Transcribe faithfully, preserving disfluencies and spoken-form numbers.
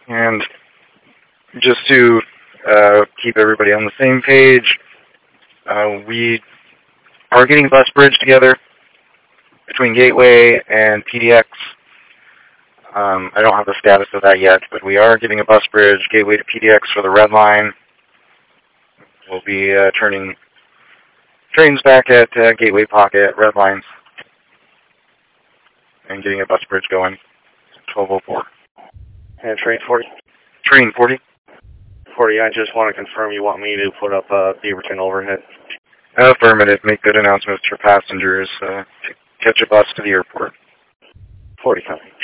And just to uh, keep everybody on the same page, uh, we are getting a bus bridge together between Gateway and P D X. Um, I don't have the status of that yet, but we are getting a bus bridge, Gateway to P D X for the Red Line. We'll be uh, turning trains back at uh, Gateway Pocket, Red Lines, and getting a bus bridge going, twelve oh four. And train forty? Train forty. forty, I just want to confirm you want me to put up uh, Beaverton overhead. Affirmative. Make good announcements for passengers. Uh, to catch a bus to the airport. forty, copy.